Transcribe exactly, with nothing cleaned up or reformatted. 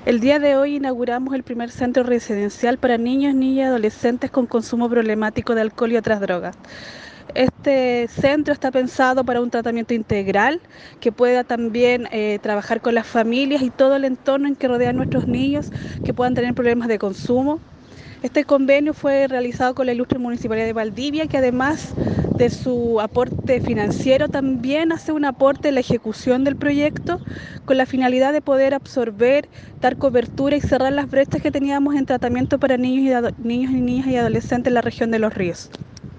El día de hoy inauguramos el primer centro residencial para niños, niñas y adolescentes con consumo problemático de alcohol y otras drogas. Este centro está pensado para un tratamiento integral que pueda también eh, trabajar con las familias y todo el entorno en que rodean nuestros niños que puedan tener problemas de consumo. Este convenio fue realizado con la Ilustre Municipalidad de Valdivia, que además de su aporte financiero también hace un aporte en la ejecución del proyecto con la finalidad de poder absorber, dar cobertura y cerrar las brechas que teníamos en tratamiento para niños y, niños y niñas y adolescentes en la región de Los Ríos.